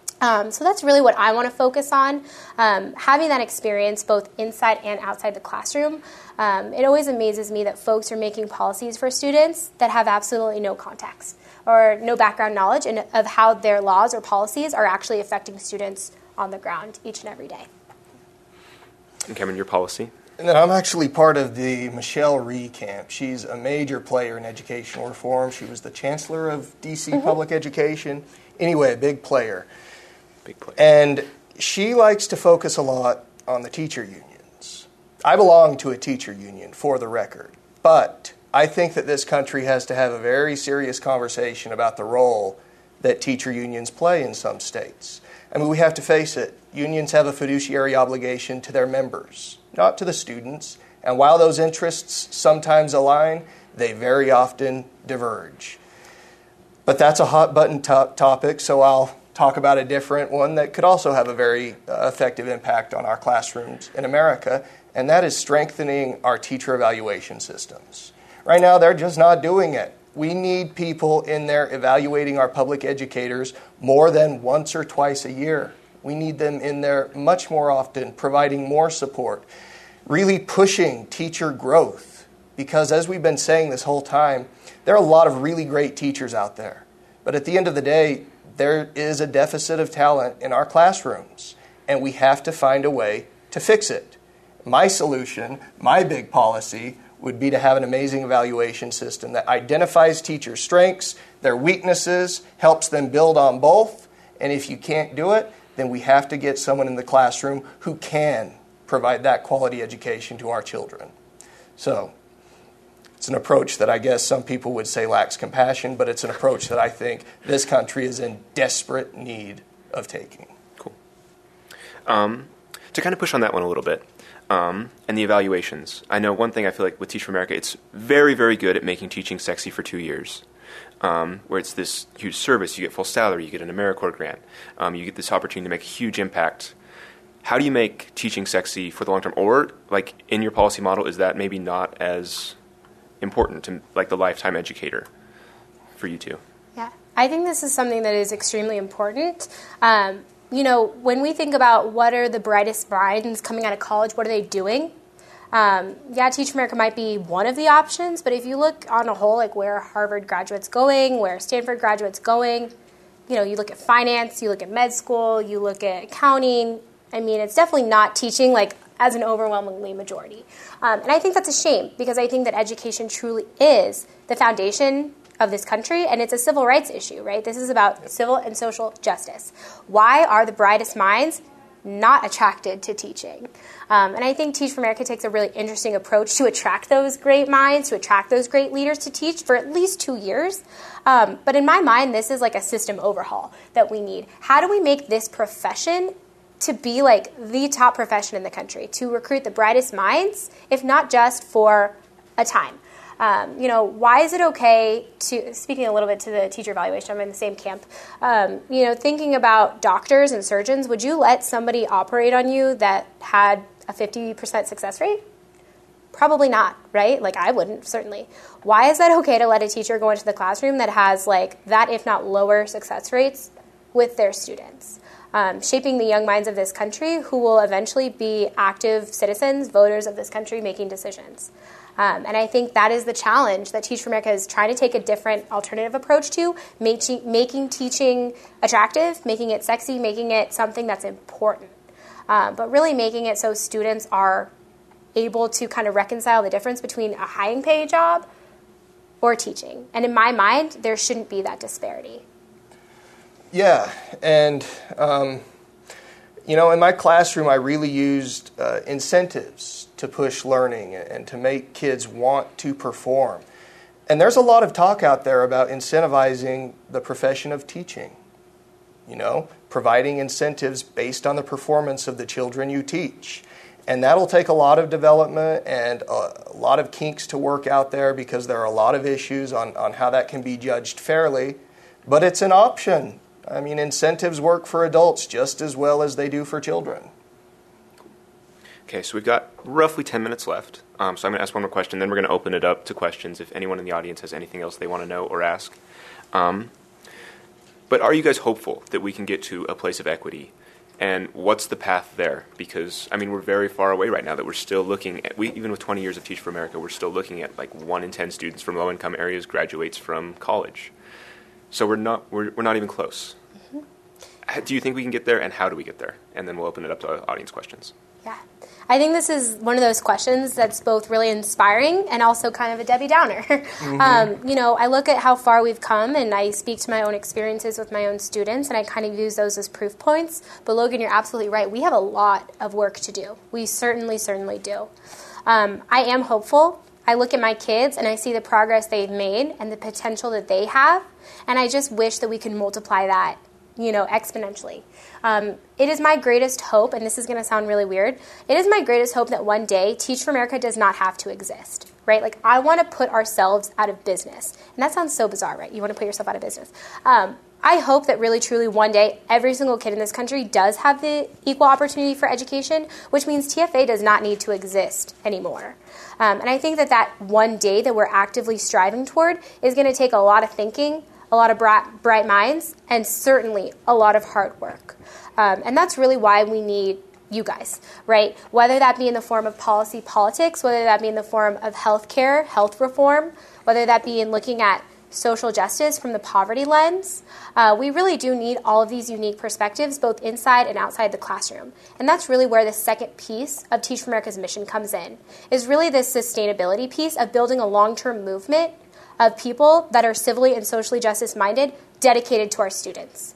So that's really what I want to focus on, having that experience both inside and outside the classroom. It always amazes me that folks are making policies for students that have absolutely no context or no background knowledge of how their laws or policies are actually affecting students on the ground each and every day. And Cameron, your policy? And then I'm actually part of the Michelle Rhee camp. She's a major player in educational reform. She was the chancellor of D.C. Public Education. Anyway, a big player. Big player. And she likes to focus a lot on the teacher unions. I belong to a teacher union, for the record. But I think that this country has to have a very serious conversation about the role that teacher unions play in some states. I mean, we have to face it. Unions have a fiduciary obligation to their members, not to the students. And while those interests sometimes align, they very often diverge. But that's a hot-button topic, so I'll talk about a different one that could also have a very effective impact on our classrooms in America, and that is strengthening our teacher evaluation systems. Right now, they're just not doing it. We need people in there evaluating our public educators more than once or twice a year. We need them in there much more often, providing more support, really pushing teacher growth. Because as we've been saying this whole time, there are a lot of really great teachers out there. But at the end of the day, there is a deficit of talent in our classrooms, and we have to find a way to fix it. My solution, my big policy, would be to have an amazing evaluation system that identifies teachers' strengths, their weaknesses, helps them build on both, and if you can't do it, then we have to get someone in the classroom who can provide that quality education to our children. So it's an approach that I guess some people would say lacks compassion, but it's an approach that I think this country is in desperate need of taking. Cool. To kind of push on that one a little bit, and the evaluations. I know one thing I feel like with Teach for America, it's very, very good at making teaching sexy for 2 years. where it's this huge service. You get full salary, you get an AmeriCorps grant, you get this opportunity to make a huge impact. How do you make teaching sexy for the long term? Or, like, in your policy model, is that maybe not as important to, like, the lifetime educator for you two? Yeah, I think this is something that is extremely important. When we think about what are the brightest minds coming out of college, what are they doing? Teach for America might be one of the options, but if you look on a whole, like where Harvard graduates going, where Stanford graduates going, you look at finance, you look at med school, you look at accounting. I mean, it's definitely not teaching, like, as an overwhelmingly majority. And I think that's a shame, because I think that education truly is the foundation of this country, and it's a civil rights issue, right? This is about civil and social justice. Why are the brightest minds not attracted to teaching? And I think Teach for America takes a really interesting approach to attract those great minds, to attract those great leaders to teach for at least 2 years. But in my mind, this is like a system overhaul that we need. How do we make this profession to be like the top profession in the country, to recruit the brightest minds, if not just for a time? Why is it okay to, speaking a little bit to the teacher evaluation, I'm in the same camp, thinking about doctors and surgeons, would you let somebody operate on you that had a 50% success rate? Probably not, right? Like, I wouldn't, certainly. Why is that okay to let a teacher go into the classroom that has, like, that, if not lower, success rates with their students? Shaping the young minds of this country who will eventually be active citizens, voters of this country, making decisions. And I think that is the challenge that Teach for America is trying to take a different alternative approach to, making teaching attractive, making it sexy, making it something that's important, but really making it so students are able to kind of reconcile the difference between a high-paying job or teaching. And in my mind, there shouldn't be that disparity. Yeah, and, in my classroom, I really used incentives to push learning and to make kids want to perform. And there's a lot of talk out there about incentivizing the profession of teaching, providing incentives based on the performance of the children you teach. And that'll take a lot of development and a lot of kinks to work out there, because there are a lot of issues on how that can be judged fairly. But it's an option. I mean, incentives work for adults just as well as they do for children. Okay, so we've got roughly 10 minutes left. So I'm going to ask one more question, then we're going to open it up to questions if anyone in the audience has anything else they want to know or ask. But are you guys hopeful that we can get to a place of equity? And what's the path there? Because, we're very far away right now that we're still looking at, even with 20 years of Teach for America, we're still looking at like 1 in 10 students from low-income areas graduates from college. So we're not even close. Mm-hmm. Do you think we can get there, and how do we get there? And then we'll open it up to audience questions. Yeah. I think this is one of those questions that's both really inspiring and also kind of a Debbie Downer. Mm-hmm. I look at how far we've come, and I speak to my own experiences with my own students, and I kind of use those as proof points. But Logan, you're absolutely right. We have a lot of work to do. We certainly do. I am hopeful. I look at my kids, and I see the progress they've made and the potential that they have, and I just wish that we could multiply that exponentially. It is my greatest hope, and this is going to sound really weird, it is my greatest hope that one day Teach for America does not have to exist, right? Like, I want to put ourselves out of business. And that sounds so bizarre, right? You want to put yourself out of business. I hope that really, truly one day every single kid in this country does have the equal opportunity for education, which means TFA does not need to exist anymore. And I think that one day that we're actively striving toward is going to take a lot of thinking, a lot of bright minds, and certainly a lot of hard work. And that's really why we need you guys, right? Whether that be in the form of policy politics, whether that be in the form of healthcare, health reform, whether that be in looking at social justice from the poverty lens, we really do need all of these unique perspectives, both inside and outside the classroom. And that's really where the second piece of Teach for America's mission comes in, is really this sustainability piece of building a long-term movement of people that are civilly and socially justice-minded, dedicated to our students.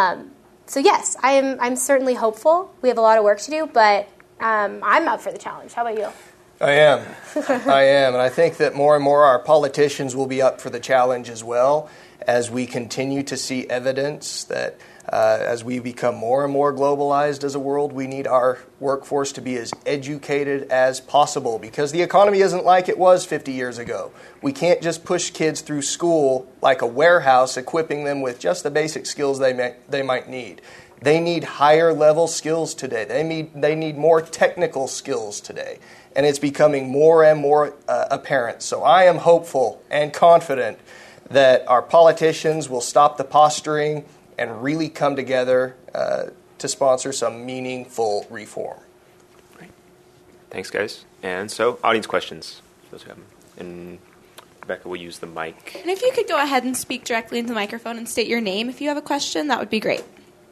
So yes, I'm certainly hopeful. We have a lot of work to do, but I'm up for the challenge. How about you? I am. And I think that more and more our politicians will be up for the challenge as well, as we continue to see evidence that As we become more and more globalized as a world, we need our workforce to be as educated as possible because the economy isn't like it was 50 years ago. We can't just push kids through school like a warehouse, equipping them with just the basic skills they might need. They need higher level skills today. They need more technical skills today. And it's becoming more and more apparent. So I am hopeful and confident that our politicians will stop the posturing and really come together to sponsor some meaningful reform. Great. Thanks, guys. And so, audience questions. Those who have them. And Rebecca will use the mic. And if you could go ahead and speak directly into the microphone and state your name if you have a question, that would be great.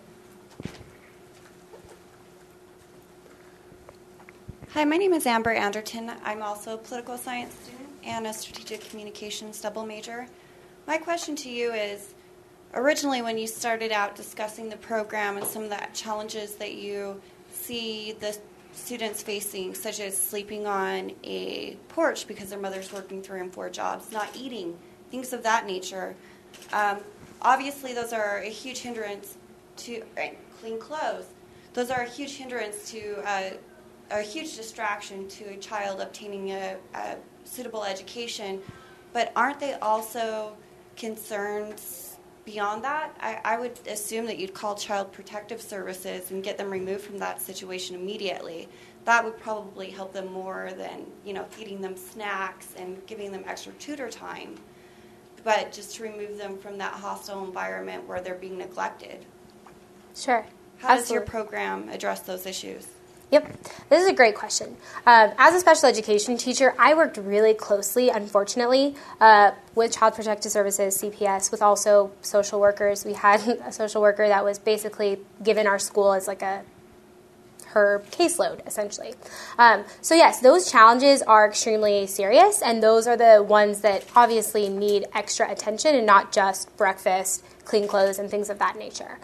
Hi, my name is Amber Anderton. I'm also a political science student and a strategic communications double major. My question to you is, originally when you started out discussing the program and some of the challenges that you see the students facing, such as sleeping on a porch because their mother's working 3 and 4 jobs, not eating, things of that nature, obviously those are a huge hindrance to clean clothes. Those are a huge hindrance to a huge distraction to a child obtaining a suitable education, but aren't they also concerns beyond that? I would assume that you'd call Child Protective Services and get them removed from that situation immediately. That would probably help them more than, feeding them snacks and giving them extra tutor time, but just to remove them from that hostile environment where they're being neglected. Sure. How does your program address those issues? Yep, this is a great question. As a special education teacher, I worked really closely, unfortunately, with Child Protective Services, CPS, with also social workers. We had a social worker that was basically given our school as like her caseload, essentially. So yes, those challenges are extremely serious, and those are the ones that obviously need extra attention and not just breakfast, clean clothes, and things of that nature.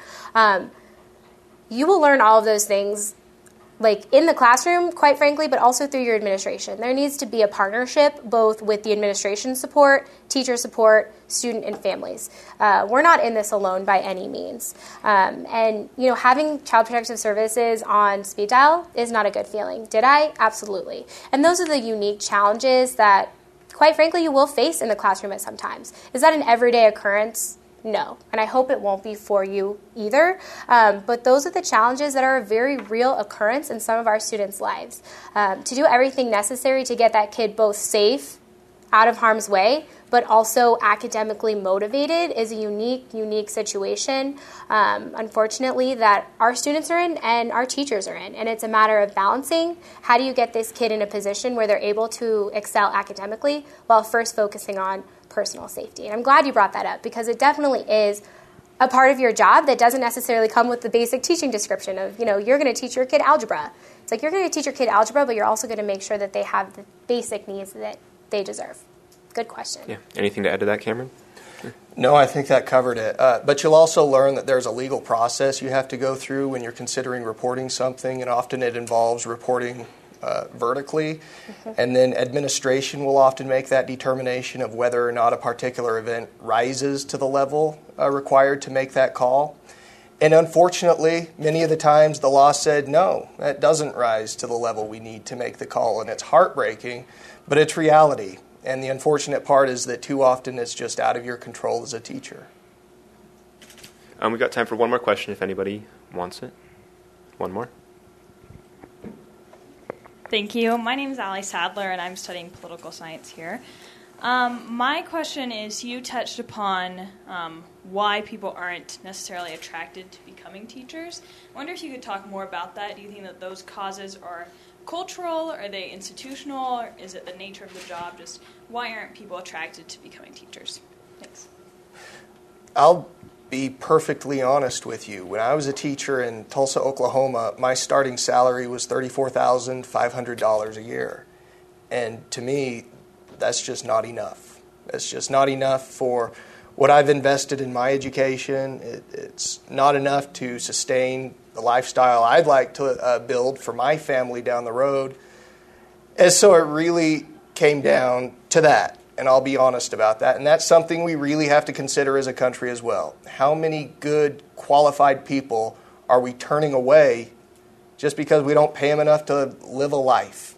You will learn all of those things in the classroom, quite frankly, but also through your administration. There needs to be a partnership both with the administration support, teacher support, student and families. We're not in this alone by any means. And having Child Protective Services on speed dial is not a good feeling. Did I? Absolutely. And those are the unique challenges that, quite frankly, you will face in the classroom at some times. Is that an everyday occurrence? No, and I hope it won't be for you either. But those are the challenges that are a very real occurrence in some of our students' lives. To do everything necessary to get that kid both safe, out of harm's way, but also academically motivated is a unique situation, unfortunately, that our students are in and our teachers are in. And it's a matter of balancing. How do you get this kid in a position where they're able to excel academically while first focusing on personal safety? And I'm glad you brought that up because it definitely is a part of your job that doesn't necessarily come with the basic teaching description of, you're going to teach your kid algebra. It's like you're going to teach your kid algebra, but you're also going to make sure that they have the basic needs that they deserve. Good question. Yeah. Anything to add to that, Cameron? No, I think that covered it. But you'll also learn that there's a legal process you have to go through when you're considering reporting something, and often it involves reporting vertically, and then administration will often make that determination of whether or not a particular event rises to the level required to make that call. And unfortunately, many of the times the law said, no, that doesn't rise to the level we need to make the call, and it's heartbreaking, but it's reality. And the unfortunate part is that too often it's just out of your control as a teacher. We've got time for one more question if anybody wants it. One more. Thank you. My name is Allie Sadler, and I'm studying political science here. My question is, you touched upon why people aren't necessarily attracted to becoming teachers. I wonder if you could talk more about that. Do you think that those causes are cultural? Are they institutional? Or is it the nature of the job? Just why aren't people attracted to becoming teachers? Thanks. I'll be perfectly honest with you. When I was a teacher in Tulsa, Oklahoma, my starting salary was $34,500 a year. And to me, that's just not enough. It's just not enough for what I've invested in my education. It's not enough to sustain the lifestyle I'd like to build for my family down the road. And so it really came down to that. and I'll be honest about that. And that's something we really have to consider as a country as well. How many good, qualified people are we turning away just because we don't pay them enough to live a life?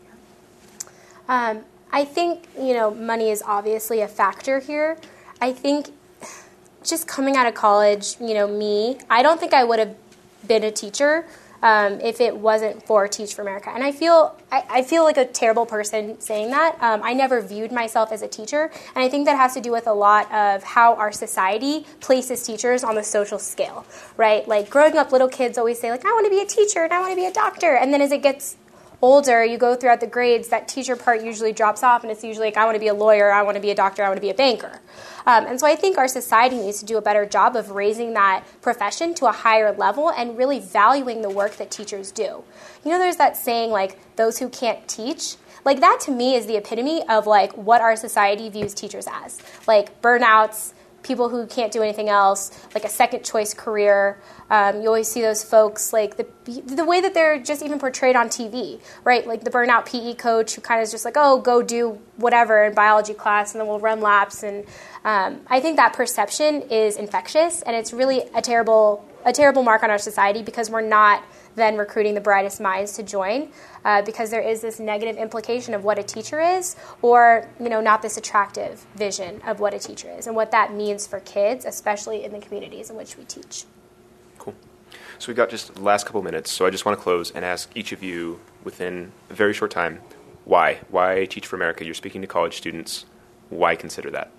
I think, money is obviously a factor here. I think just coming out of college, I don't think I would have been a teacher if it wasn't for Teach for America. And I feel like a terrible person saying that. I never viewed myself as a teacher, and I think that has to do with a lot of how our society places teachers on the social scale, right? Like growing up, little kids always say, like, I want to be a teacher and I want to be a doctor. And then as it gets older, you go throughout the grades, that teacher part usually drops off, and it's usually like, I want to be a lawyer, I want to be a doctor, I want to be a banker. And so I think our society needs to do a better job of raising that profession to a higher level and really valuing the work that teachers do. There's that saying, like, those who can't teach. Like, that to me is the epitome of, like, what our society views teachers as. Like, burnouts, people who can't do anything else, like a second choice career. You always see those folks, like the way that they're just even portrayed on TV, right? Like the burnout PE coach who kind of is just like, oh, go do whatever in biology class and then we'll run laps. And I think that perception is infectious, and it's really a terrible mark on our society because we're not then recruiting the brightest minds to join because there is this negative implication of what a teacher is, or not this attractive vision of what a teacher is and what that means for kids, especially in the communities in which we teach. Cool. So we've got just the last couple minutes, so I just want to close and ask each of you within a very short time, why? Why Teach for America? You're speaking to college students. Why consider that?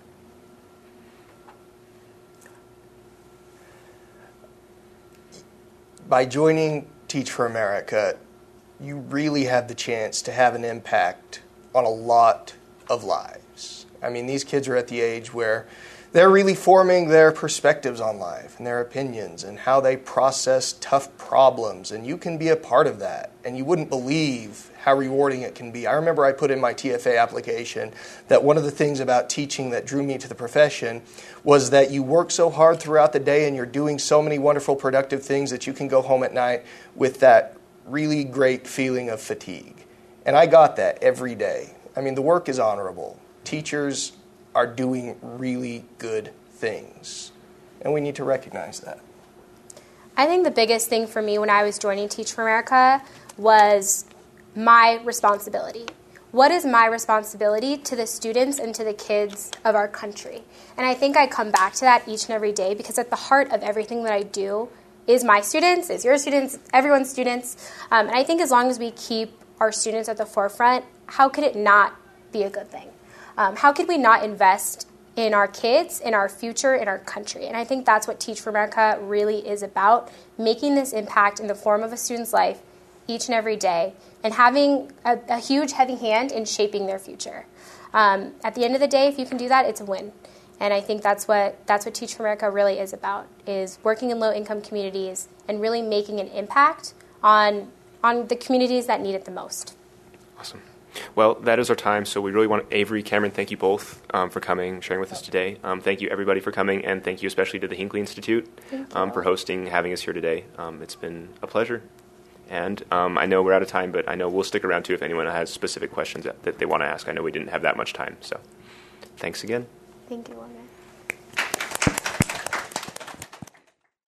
By joining Teach for America, you really have the chance to have an impact on a lot of lives. I mean, these kids are at the age where they're really forming their perspectives on life and their opinions and how they process tough problems, and you can be a part of that, and you wouldn't believe how rewarding it can be. I remember I put in my TFA application that one of the things about teaching that drew me to the profession was that you work so hard throughout the day and you're doing so many wonderful, productive things that you can go home at night with that really great feeling of fatigue. And I got that every day. I mean, the work is honorable. Teachers are doing really good things, and we need to recognize that. I think the biggest thing for me when I was joining Teach for America was my responsibility. What is my responsibility to the students and to the kids of our country? And I think I come back to that each and every day because at the heart of everything that I do is my students, is your students, everyone's students. And I think as long as we keep our students at the forefront, how could it not be a good thing? How could we not invest in our kids, in our future, in our country? And I think that's what Teach for America really is about, making this impact in the form of a student's life each and every day and having a huge, heavy hand in shaping their future. At the end of the day, if you can do that, it's a win. And I think that's what Teach for America really is about, is working in low-income communities and really making an impact on the communities that need it the most. Awesome. Well, that is our time, so we really want Avery, Cameron, thank you both for coming, sharing with us today. Thank you, everybody, for coming, and thank you especially to the Hinckley Institute for hosting, having us here today. It's been a pleasure. And I know we're out of time, but I know we'll stick around, too, if anyone has specific questions that they want to ask. I know we didn't have that much time, so thanks again. Thank you, Logan.